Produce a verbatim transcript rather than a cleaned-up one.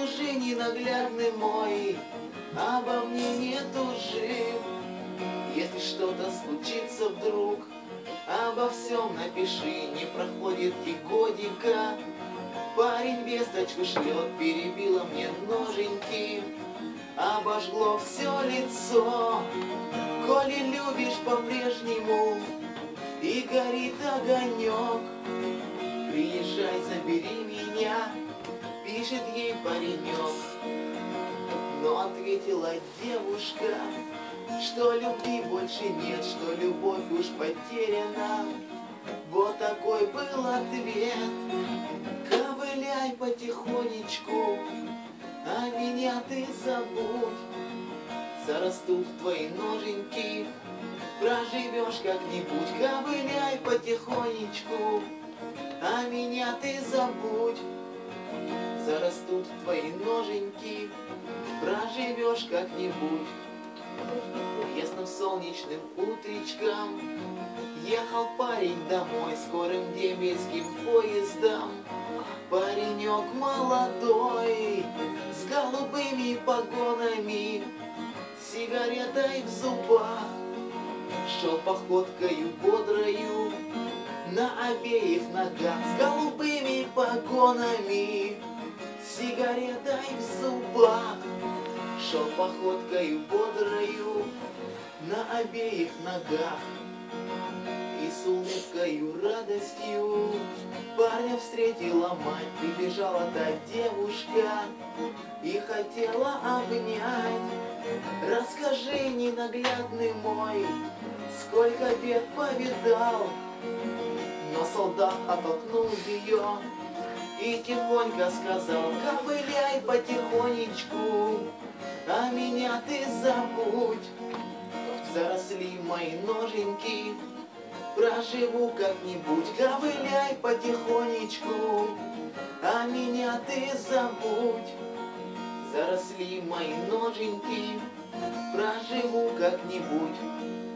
уже ненаглядный мой, обо мне не тужи. Если что-то случится вдруг, обо всем напиши. Не проходит и годика, парень весточку шлет, перебило мне ноженьки, обожгло все лицо. Коли любишь по-прежнему и горит огонек, приезжай, забери меня, пишет ей паренек. Но ответила девушка, что любви больше нет, что любовь уж потеряна. Вот такой был ответ. Ковыляй потихонечку, а меня ты забудь. Зарастут твои ноженьки, проживешь как-нибудь. Ковыляй потихонечку, а меня ты забудь. Зарастут твои ноженьки, проживешь как-нибудь. Ясным солнечным утречком ехал парень домой скорым дембельским поездом. Паренек молодой, с голубыми погонами, сигаретой в зубах, шел походкою бодрою на обеих ногах. С голубыми погонами, сигаретой в зубах, шел походкою бодрою на обеих ногах. И с улыбкою радостью парня встретила мать. Прибежала та девушка и хотела обнять. Расскажи, ненаглядный мой, сколько бед повидал. Но солдат оттолкнул ее и тихонько сказал: ковыляй потихонечку, а меня ты забудь. Заросли мои ноженьки, проживу как-нибудь. Ковыляй потихонечку, а меня ты забудь. Заросли мои ноженьки, проживу как-нибудь.